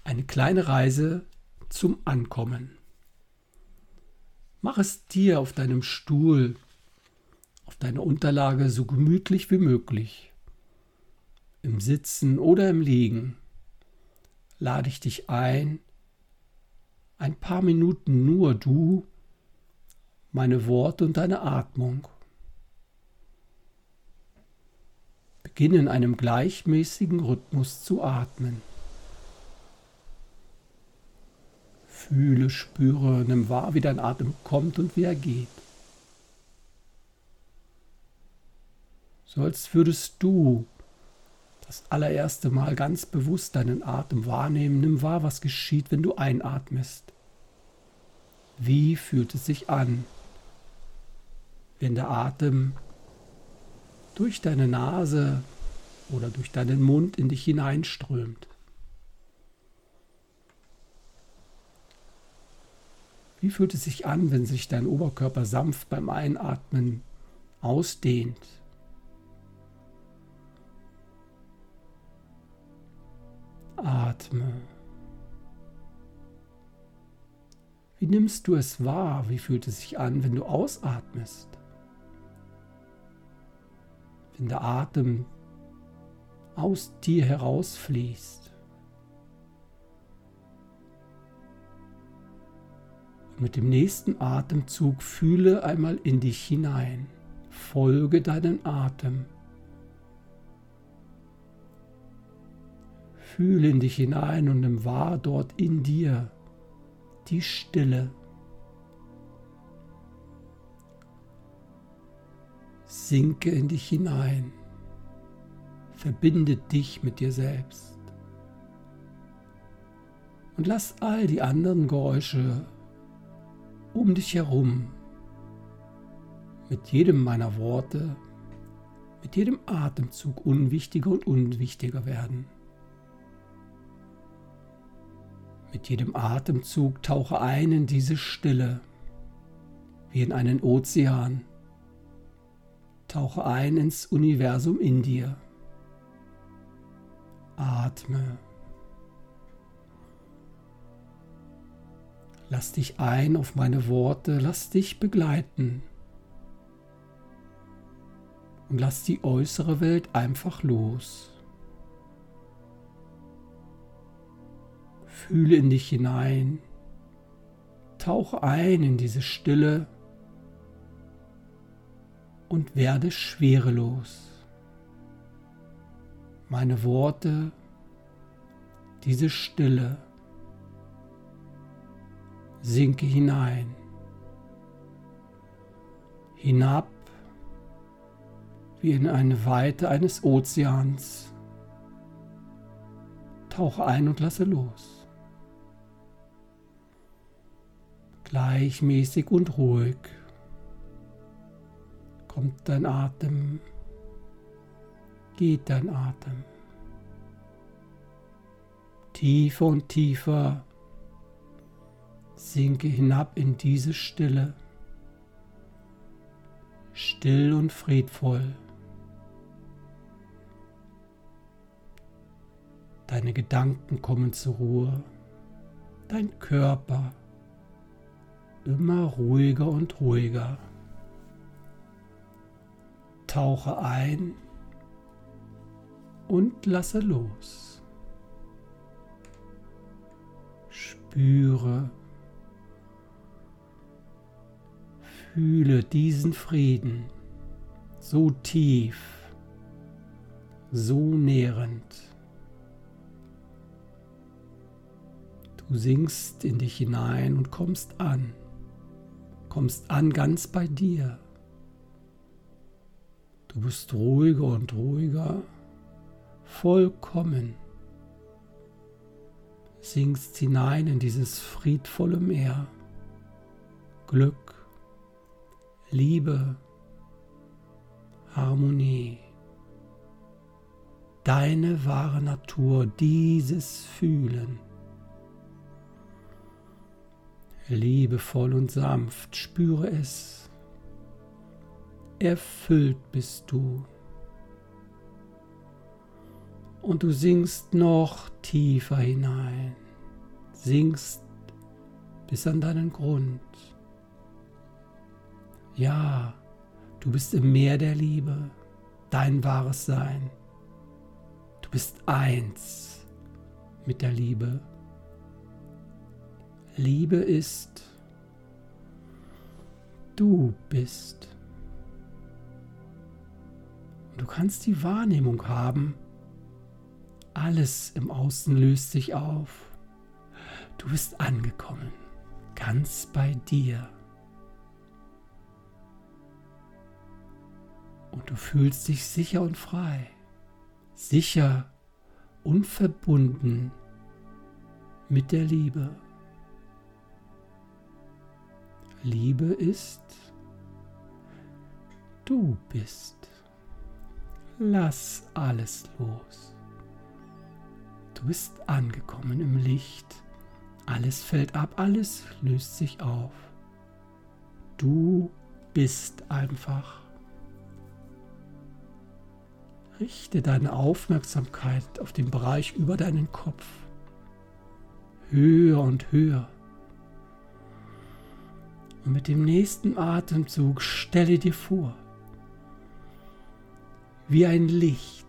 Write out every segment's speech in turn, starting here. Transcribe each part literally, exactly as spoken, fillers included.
Eine kleine Reise zum Ankommen. Mach es dir auf deinem Stuhl, auf deiner Unterlage so gemütlich wie möglich. Im Sitzen oder im Liegen lade ich dich ein, ein paar Minuten nur du, meine Worte und deine Atmung. Beginne in einem gleichmäßigen Rhythmus zu atmen. Fühle, spüre, nimm wahr, wie dein Atem kommt und wie er geht. So als würdest du das allererste Mal ganz bewusst deinen Atem wahrnehmen. Nimm wahr, was geschieht, wenn du einatmest. Wie fühlt es sich an, wenn der Atem durch deine Nase oder durch deinen Mund in dich hineinströmt? Wie fühlt es sich an, wenn sich dein Oberkörper sanft beim Einatmen ausdehnt? Atme. Wie nimmst du es wahr? Wie fühlt es sich an, wenn du ausatmest? Wenn der Atem aus dir herausfließt. Und mit dem nächsten Atemzug fühle einmal in dich hinein. Folge deinen Atem. Fühle in dich hinein und nimm wahr dort in dir die Stille. Sinke in dich hinein. Verbinde dich mit dir selbst. Und lass all die anderen Geräusche um dich herum mit jedem meiner Worte, mit jedem Atemzug unwichtiger und unwichtiger werden. Mit jedem Atemzug tauche ein in diese Stille, wie in einen Ozean. Tauche ein ins Universum in dir. Atme. Lass dich ein auf meine Worte, lass dich begleiten. Und lass die äußere Welt einfach los. Fühle in dich hinein, tauche ein in diese Stille und werde schwerelos. Meine Worte, diese Stille, sinke hinein, hinab wie in eine Weite eines Ozeans. Tauche ein und lasse los. Gleichmäßig und ruhig kommt dein Atem, geht dein Atem. Tiefer und tiefer sinke hinab in diese Stille, still und friedvoll. Deine Gedanken kommen zur Ruhe, dein Körper immer ruhiger und ruhiger. Tauche ein und lasse los. Spüre, fühle diesen Frieden so tief, so nährend. Du sinkst in dich hinein und kommst an. Kommst an ganz bei dir. Du bist ruhiger und ruhiger, vollkommen. Sinkst hinein in dieses friedvolle Meer. Glück, Liebe, Harmonie. Deine wahre Natur, dieses Fühlen. Liebevoll und sanft, spüre es. Erfüllt bist du. Und du sinkst noch tiefer hinein, sinkst bis an deinen Grund. Ja, du bist im Meer der Liebe, dein wahres Sein. Du bist eins mit der Liebe. Liebe ist, du bist. Und du kannst die Wahrnehmung haben, alles im Außen löst sich auf. Du bist angekommen, ganz bei dir. Und du fühlst dich sicher und frei, sicher und verbunden mit der Liebe. Liebe ist, du bist. Lass alles los. Du bist angekommen im Licht. Alles fällt ab, alles löst sich auf. Du bist einfach. Richte deine Aufmerksamkeit auf den Bereich über deinen Kopf. Höher und höher. Und mit dem nächsten Atemzug stelle dir vor, wie ein Licht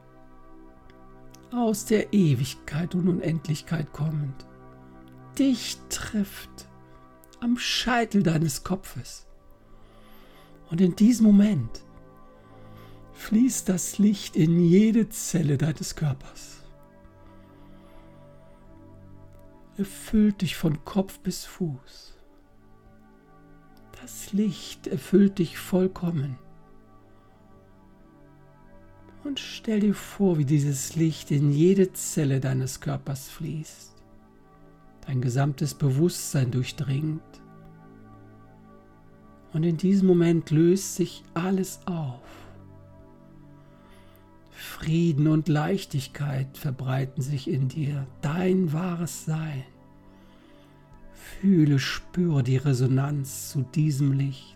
aus der Ewigkeit und Unendlichkeit kommend dich trifft am Scheitel deines Kopfes. Und in diesem Moment fließt das Licht in jede Zelle deines Körpers. Erfüllt dich von Kopf bis Fuß. Das Licht erfüllt dich vollkommen. Und stell dir vor, wie dieses Licht in jede Zelle deines Körpers fließt, dein gesamtes Bewusstsein durchdringt. Und in diesem Moment löst sich alles auf. Frieden und Leichtigkeit verbreiten sich in dir, dein wahres Sein. Fühle, spüre die Resonanz zu diesem Licht.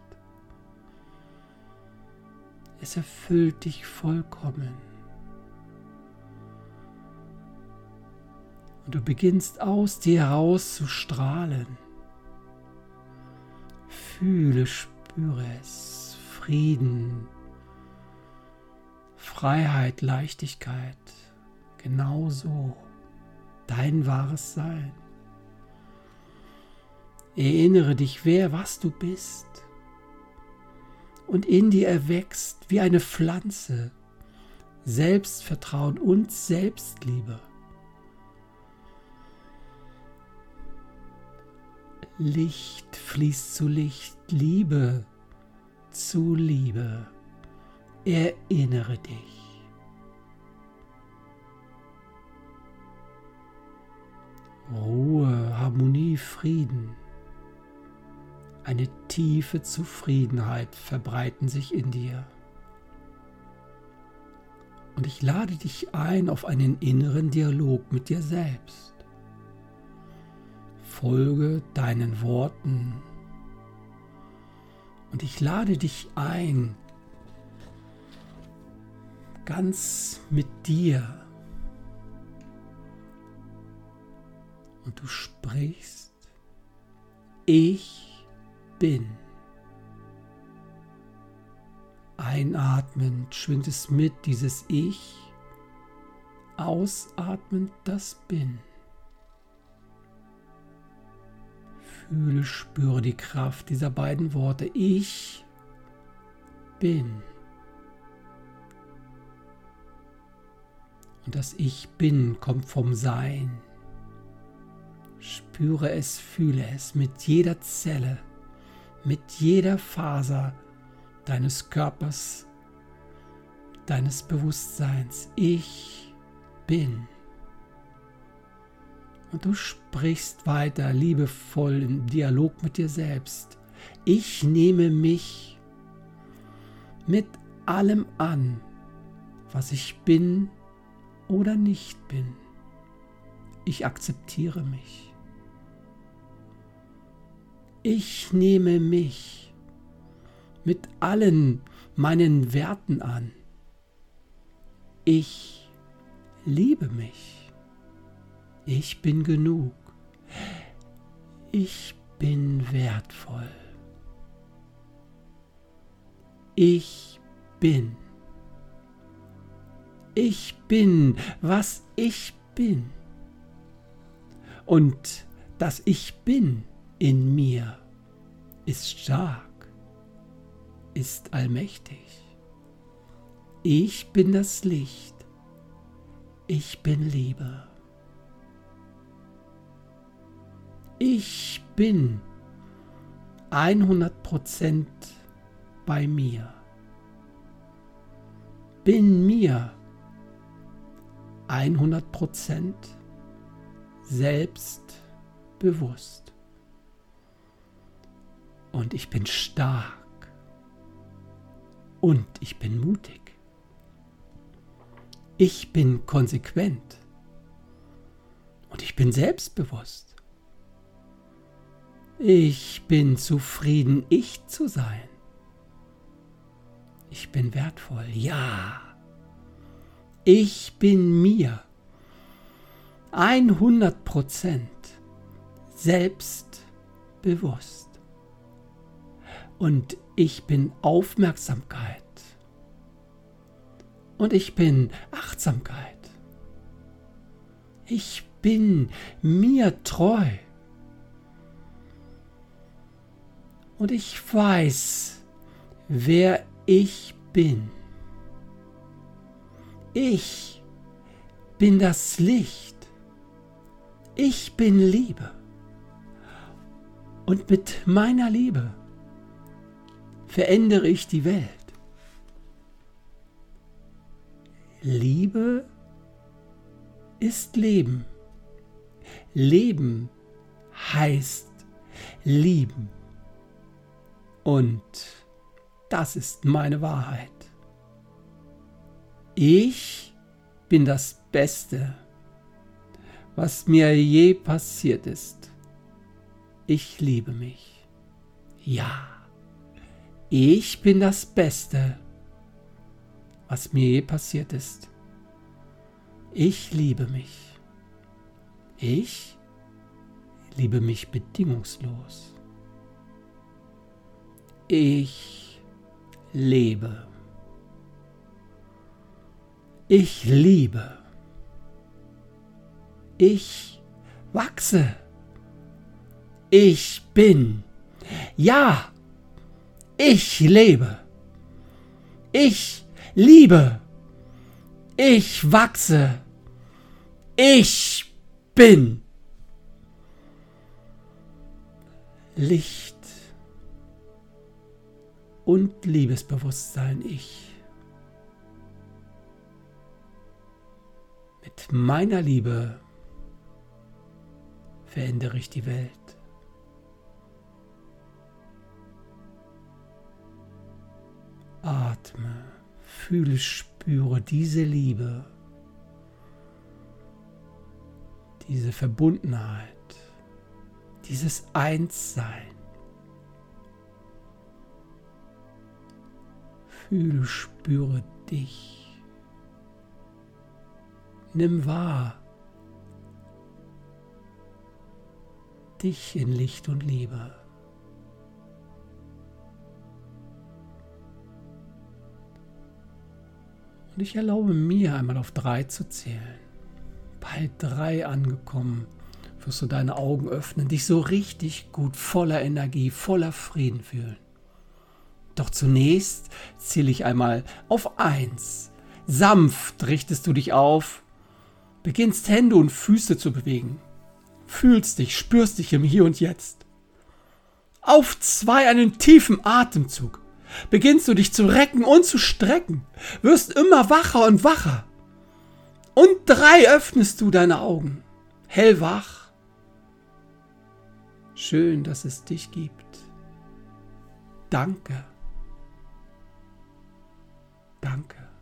Es erfüllt dich vollkommen. Und du beginnst aus dir heraus zu strahlen. Fühle, spüre es. Frieden, Freiheit, Leichtigkeit. Genauso dein wahres Sein. Erinnere dich, wer, was du bist. Und in dir erwächst wie eine Pflanze Selbstvertrauen und Selbstliebe. Licht fließt zu Licht, Liebe zu Liebe. Erinnere dich. Ruhe, Harmonie, Frieden. Eine tiefe Zufriedenheit verbreiten sich in dir. Und ich lade dich ein auf einen inneren Dialog mit dir selbst. Folge deinen Worten. Und ich lade dich ein, ganz mit dir. Und du sprichst, ich bin. Einatmend schwingt es mit, dieses Ich. Ausatmend das Bin. Fühle, spüre die Kraft dieser beiden Worte. Ich bin. Und das Ich Bin kommt vom Sein. Spüre es, fühle es mit jeder Zelle, mit jeder Faser deines Körpers, deines Bewusstseins. Ich bin. Und du sprichst weiter liebevoll im Dialog mit dir selbst. Ich nehme mich mit allem an, was ich bin oder nicht bin. Ich akzeptiere mich. Ich nehme mich mit allen meinen Werten an. Ich liebe mich. Ich bin genug. Ich bin wertvoll. Ich bin. Ich bin, was ich bin. Und das Ich bin in mir ist stark, ist allmächtig. Ich bin das Licht. Ich bin Liebe. Ich bin hundert Prozent bei mir. Bin mir hundert Prozent selbstbewusst. Und ich bin stark. Und ich bin mutig. Ich bin konsequent. Und ich bin selbstbewusst. Ich bin zufrieden, ich zu sein. Ich bin wertvoll, ja. Ich bin mir hundert Prozent selbstbewusst. Und ich bin Aufmerksamkeit. Und ich bin Achtsamkeit. Ich bin mir treu. Und ich weiß, wer ich bin. Ich bin das Licht. Ich bin Liebe. Und mit meiner Liebe verändere ich die Welt. Liebe ist Leben. Leben heißt lieben. Und das ist meine Wahrheit. Ich bin das Beste, was mir je passiert ist. Ich liebe mich. Ja, ich bin das Beste, was mir je passiert ist. Ich liebe mich. Ich liebe mich bedingungslos. Ich lebe. Ich liebe. Ich wachse. Ich bin. Ja, ich lebe. Ich liebe. Ich wachse. Ich bin. Licht und Liebesbewusstsein ich. Mit meiner Liebe verändere ich die Welt. Atme, fühle, spüre diese Liebe, diese Verbundenheit, dieses Einssein. Fühle, spüre dich. Nimm wahr, dich in Licht und Liebe. Und ich erlaube mir einmal auf drei zu zählen. Bei drei angekommen, wirst du deine Augen öffnen, dich so richtig gut, voller Energie, voller Frieden fühlen. Doch zunächst zähle ich einmal auf eins. Sanft richtest du dich auf, beginnst Hände und Füße zu bewegen. Fühlst dich, spürst dich im Hier und Jetzt. Auf zwei einen tiefen Atemzug. Beginnst du dich zu recken und zu strecken. Wirst immer wacher und wacher. Und drei öffnest du deine Augen. Hellwach. Schön, dass es dich gibt. Danke. Danke.